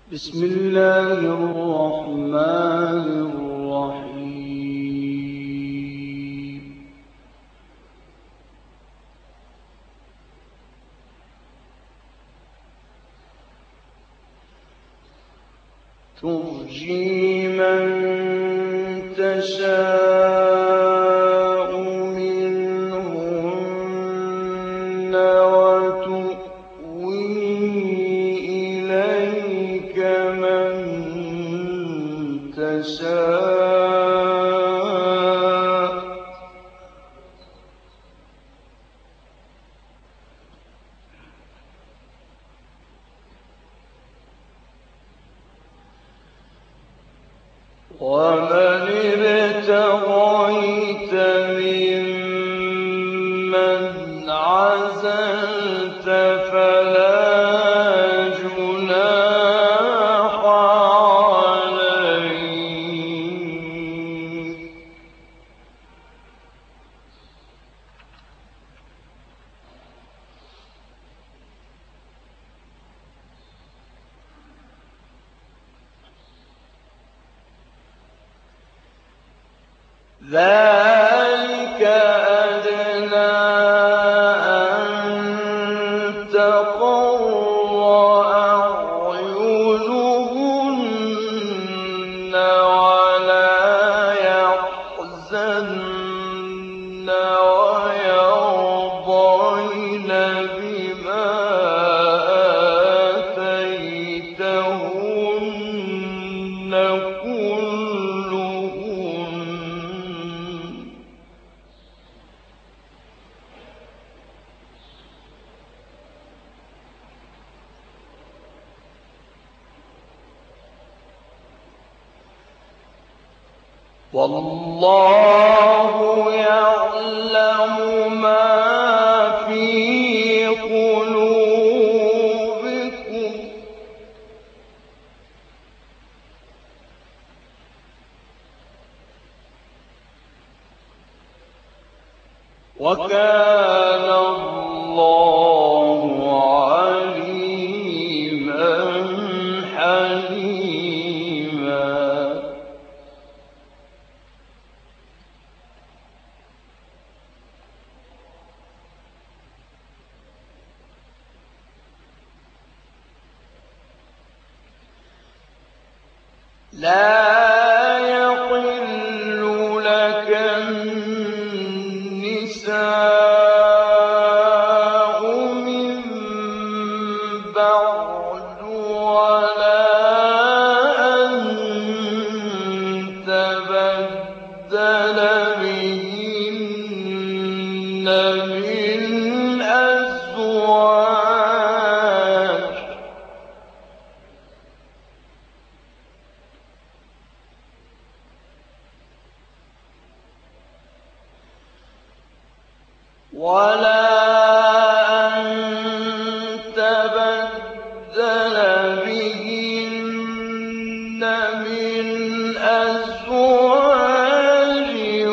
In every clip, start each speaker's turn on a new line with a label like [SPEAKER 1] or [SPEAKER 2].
[SPEAKER 1] بسم الله الرحمن الرحيم. ترجي من تشاء منهن وتؤوي إليك من تشاء ومن ابتغيت ممن عزلت فلا جناح عليك ذلك أدنى أن تقر أعينهن ولا يحزن ويرضين بما آتيتهن كلهن والله يعلم ما في قلوبكم وكان الله عليما حليما. لا يحل لك النساء من بعد ولا أن تبدل بهن من أزواج ولا أن تبدل بهن من أزواج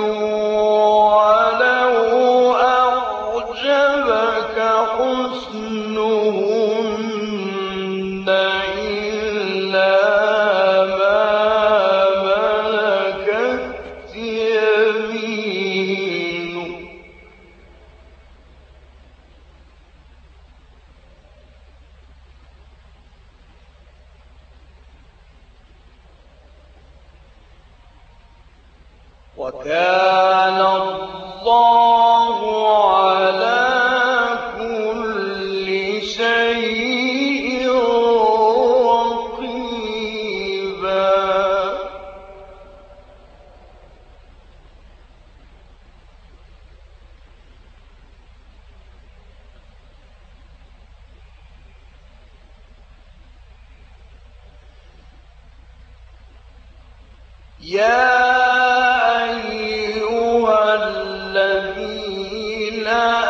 [SPEAKER 1] ولو أعجبك حسنهن إلا ما ملكت يمينك وكان الله على كل شيء رقيبا. يا أيها الذين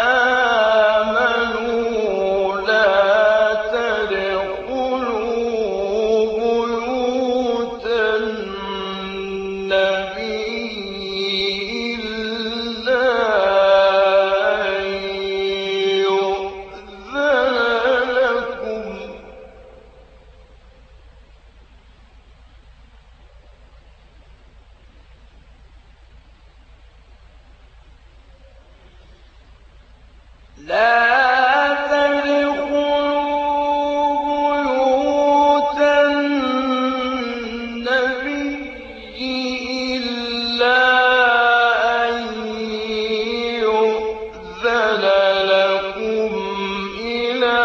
[SPEAKER 1] آمنوا لا تدخلوا بيوت النبي إلا أن يؤذن لكم لا تدخلوا بيوت النبي إلا أن يؤذن لكم إلى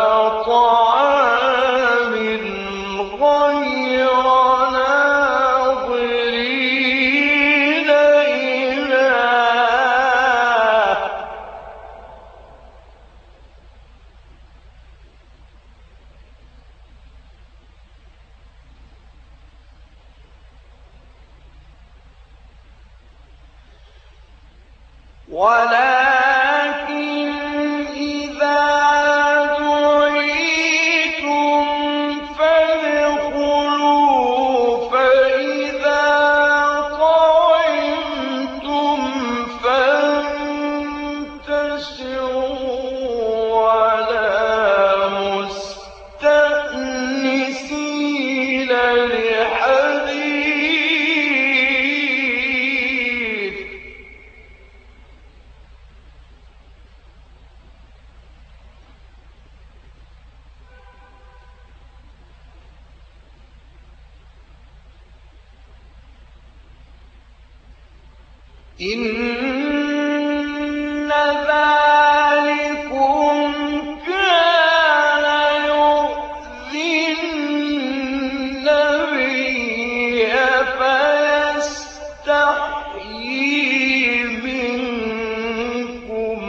[SPEAKER 1] طعام غير ناظرين إناه ولكن إذا دعيتم فادخلوا فإذا طعمتم فانتشروا ولا مستأنسين لحديث إن ذلكم كان يؤذي النبي فيستحيي منكم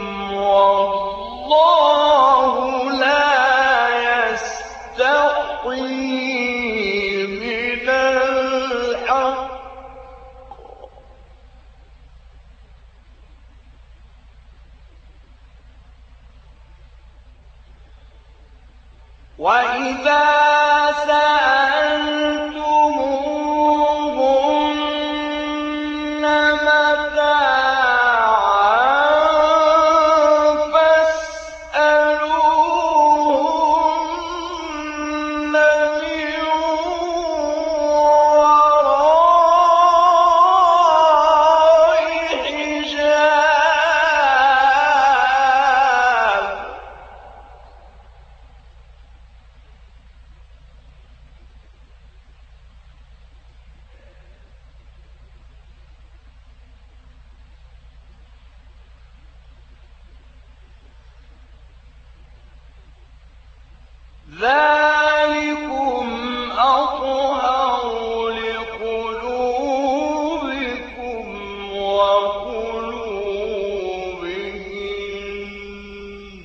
[SPEAKER 1] والله لا يستحيي من الحق وإذا سألتموهن متاعا فاسألوهن من وراء حجاب ذلكم أطهر لقلوبكم وقلوبهم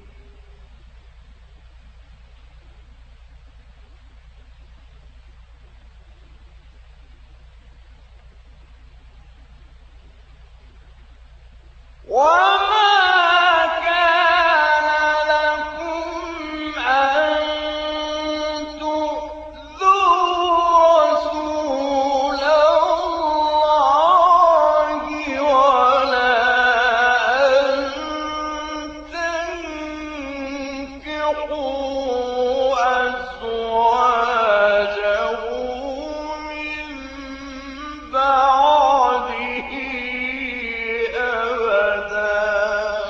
[SPEAKER 1] وما كان لكم أن تؤذوا رسول الله ولا أن تنكحوا أزواجه من بعده أبدا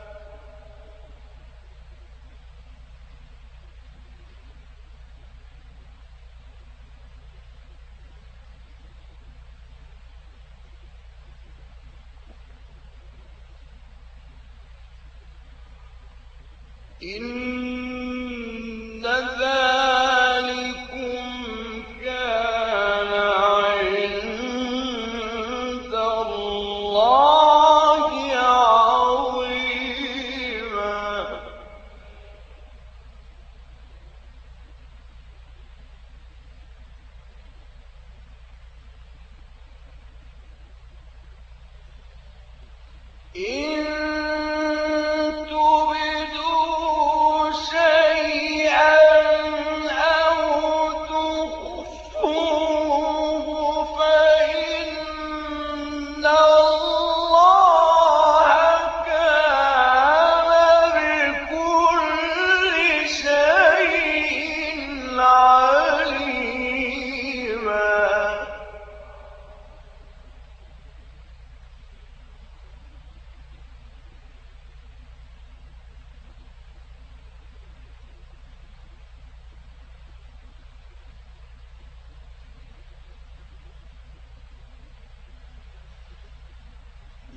[SPEAKER 1] إن ذلكم كان عند الله عظيما إن تبدوا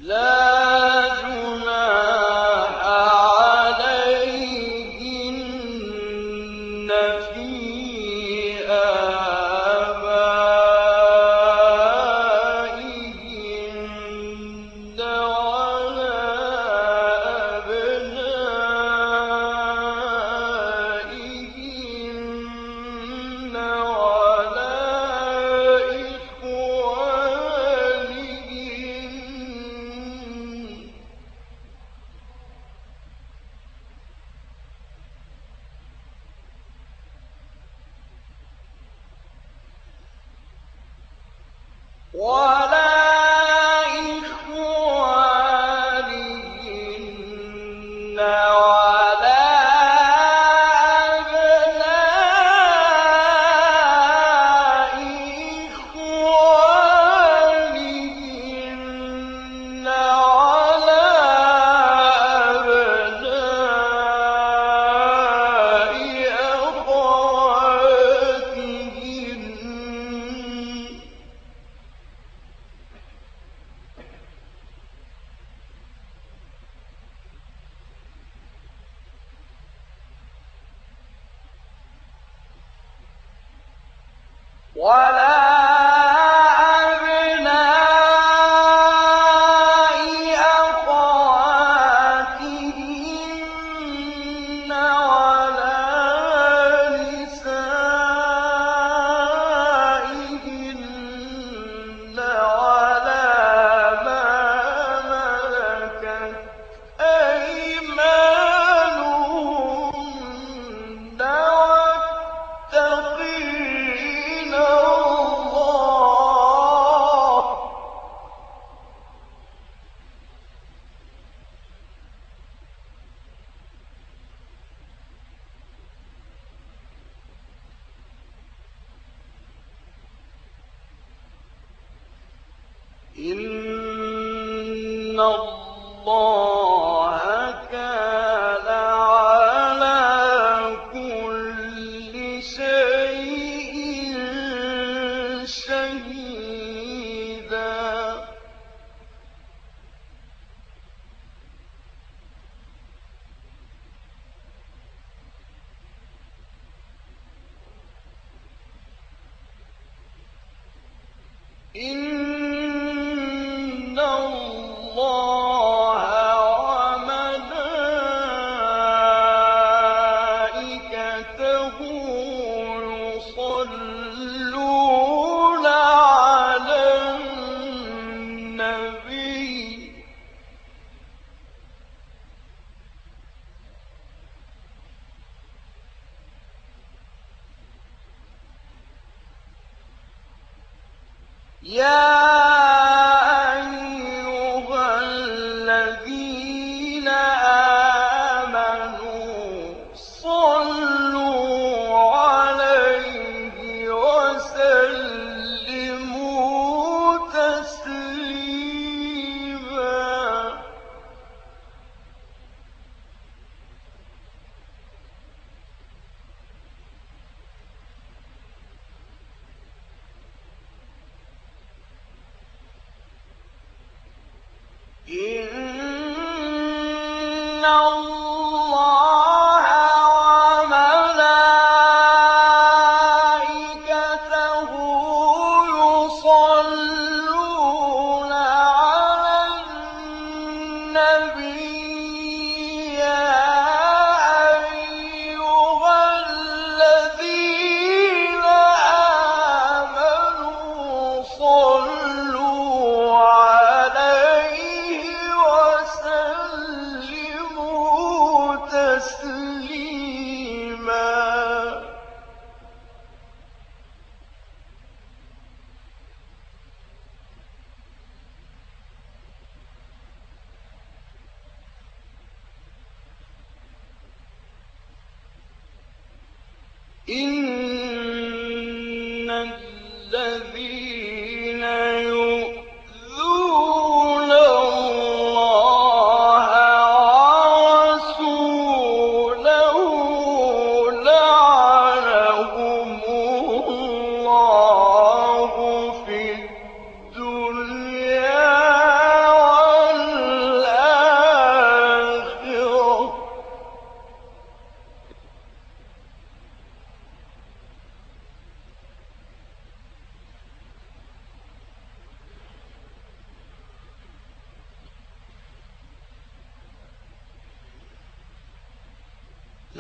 [SPEAKER 1] لا جناح عليهن في آبائهن ولا أبنائهن ولا إخوانهن ولا أبناء إخوانهن ولا أبناء أخواتهن ولا أبناء أخواتهن ولا نسائهن ولا ما ملكت أيمانهن واتقين الله إن الله كان على كل شيء شهيدا إن الله وملائكته يصلون على النبي يا أيها الذين آمنوا صلوا عليه وسلموا تسليما إن الله وملائكته يصلون على النبي يا أيها الذين آمنوا صلوا عليه وسلموا تسليما إن الذين يؤذون الله ورسوله لعنهم الله في الدنيا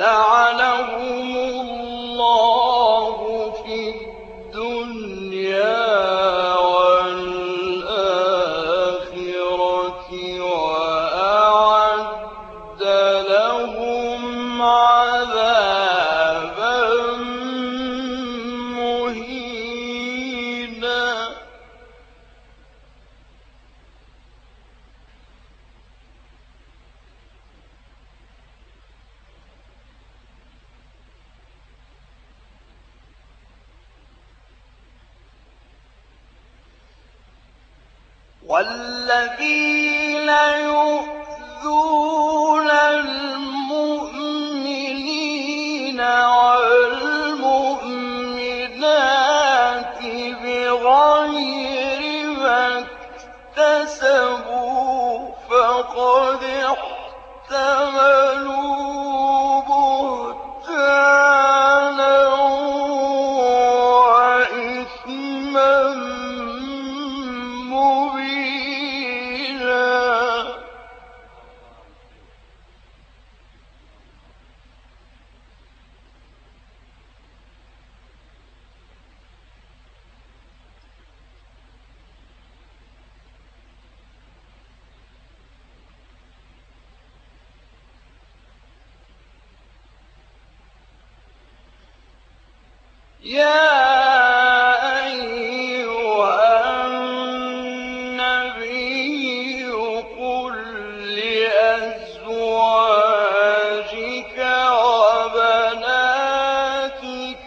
[SPEAKER 1] لعنهم الله في الدنيا والآخرة وأعد لهم عذابا مهينا. والذين يؤذون المؤمنين والمؤمنات بغير ما اكتسبوا فقد احتملوا بهتانا وإثما مبينا. يا أيها النبي قل لأزواجك وبناتك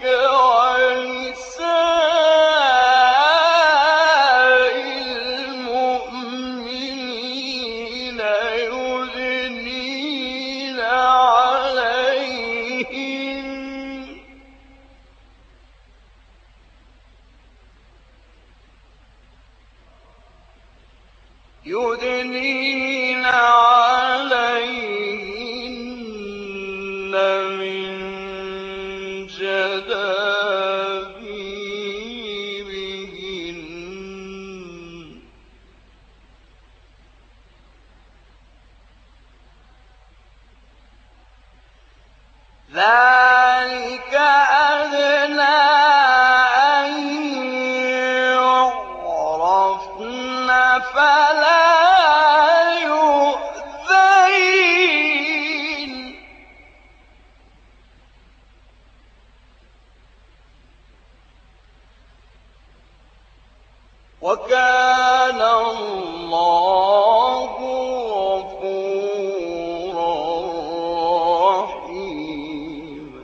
[SPEAKER 1] ونساء المؤمنين يدنين عليهن من جلابيبهن ذلك أدنى أن يعرفن فلا يؤذين. وكان الله غفورا رحيما.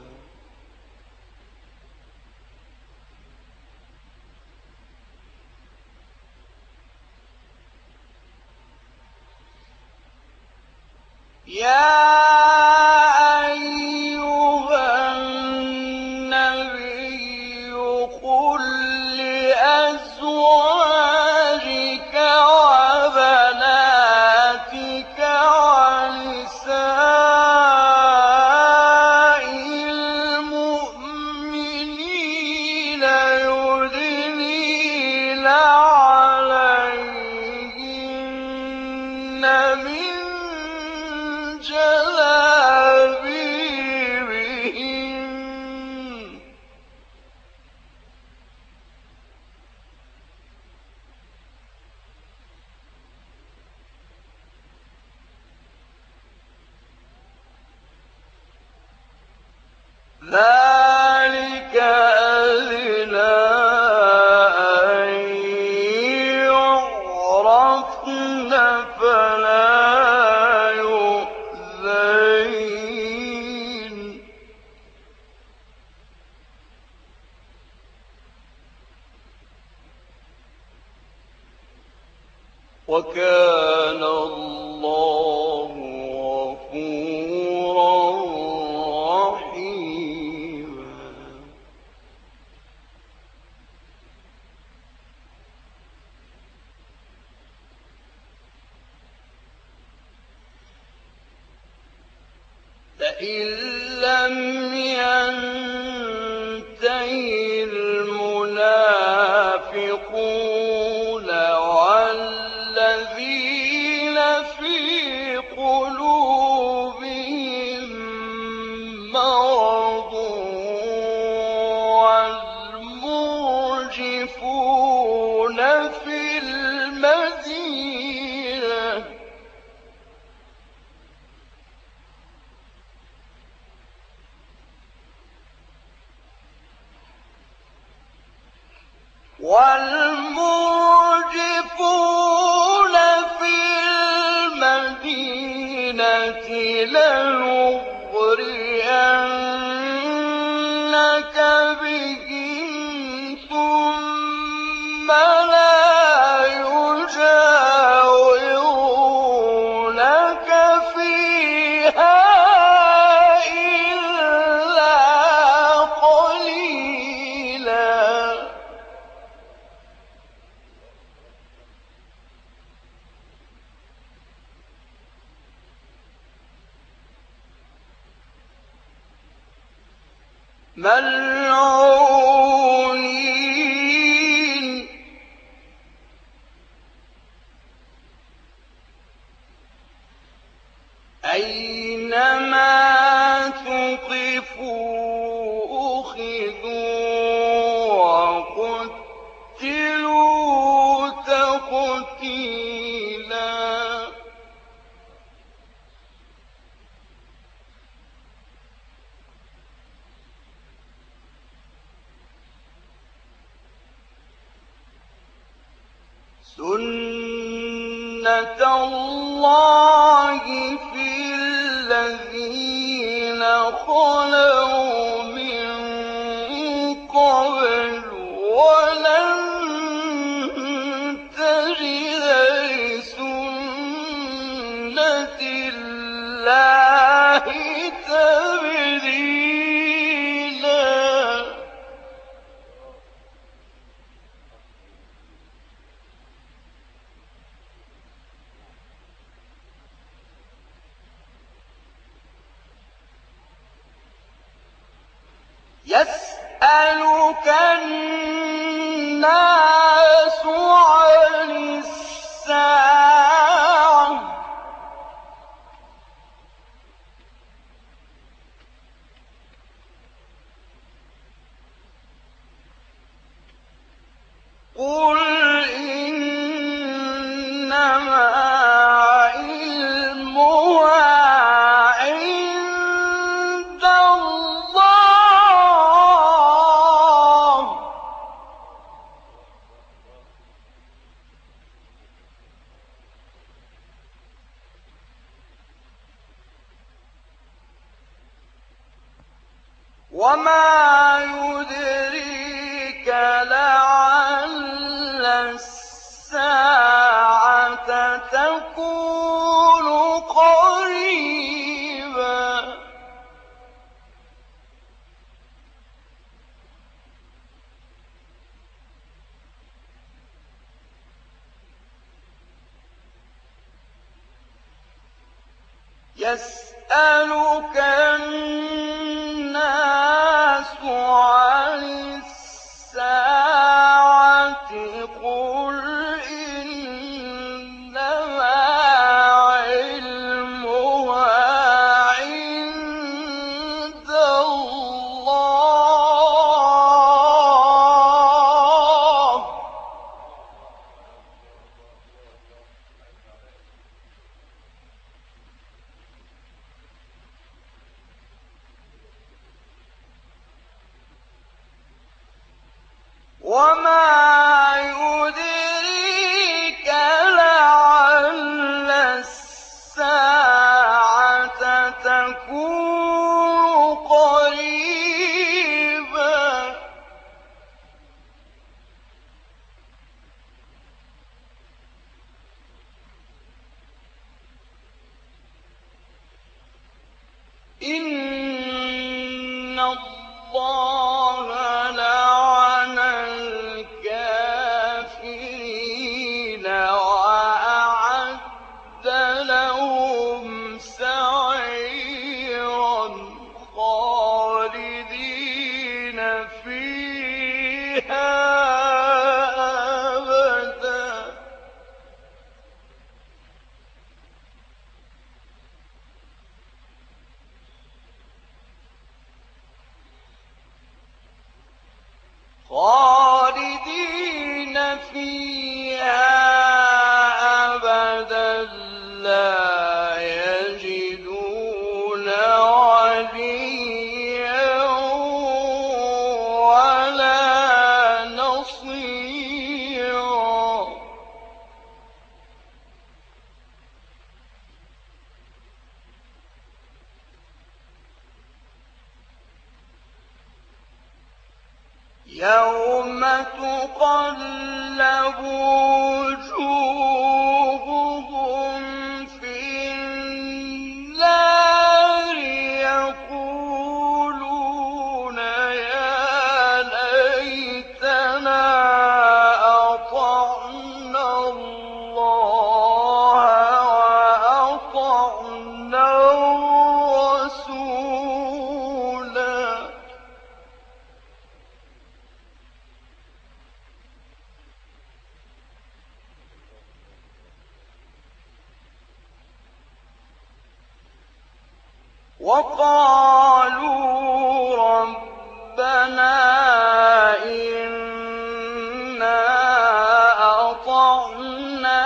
[SPEAKER 1] يا أيها النبي قل لأزواجك وبناتك ونساء المؤمنين يدنين عليهن من جلابيبهن ذلك أدنى أن يعرفن فلا يؤذين. وكان الله غفورا رحيما. لئن لم ينتهي المنافقون والذين في قلوبهم المرجفون في المدينة والمرجفون في المدينة لنغرينك بهم ثم لا يجاورونك فيها إلا قليلا ملعونين أينما ثقفوا أخذوا وقتلوا تقتيلا سنة الله في الذين خلوا من قبل ولن تجد لسنة الله تبديلا يسألك الناس عن الساعة قل إنما علمها عند الله وما يدريك لعل الساعة تكون قريبا يسألك الناس عن الساعة قل إنما علمها عند الله وما يدريك لعل الساعة تكون قريبا إن الله لعن الكافرين وأعد لهم سعيرا خالدين فيها أبدا خالدين يوم تقلب وجوههم في النار يقولون يا ليتنا أطعنا الله وأطعنا الرسولا. وقالوا ربنا إنا أطعنا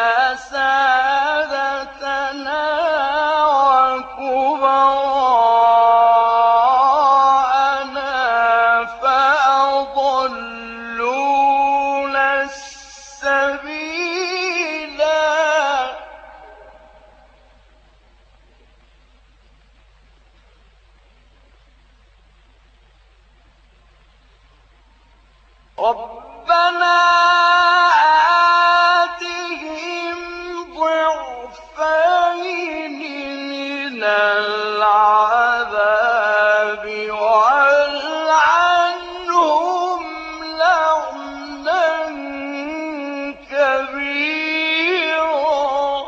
[SPEAKER 1] سادتنا وكبراءنا فأضلونا السبيلا. ربنا آتهم ضعفين من العذاب والعنهم لعنا كبيرا.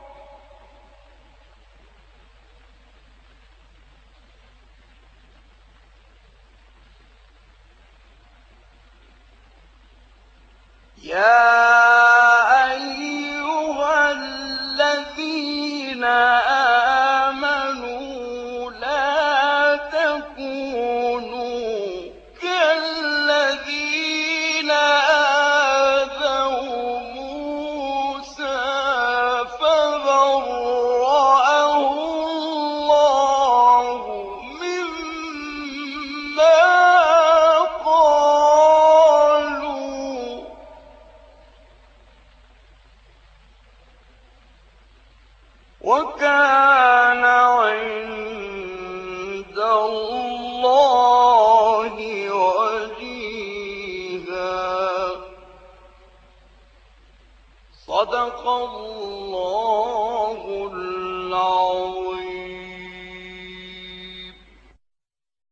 [SPEAKER 1] يا أيها الذين آمنوا لا تكونوا كالذين آذوا موسى فبرأه الله مما قالوا وكان عند الله وجيها. صدق الله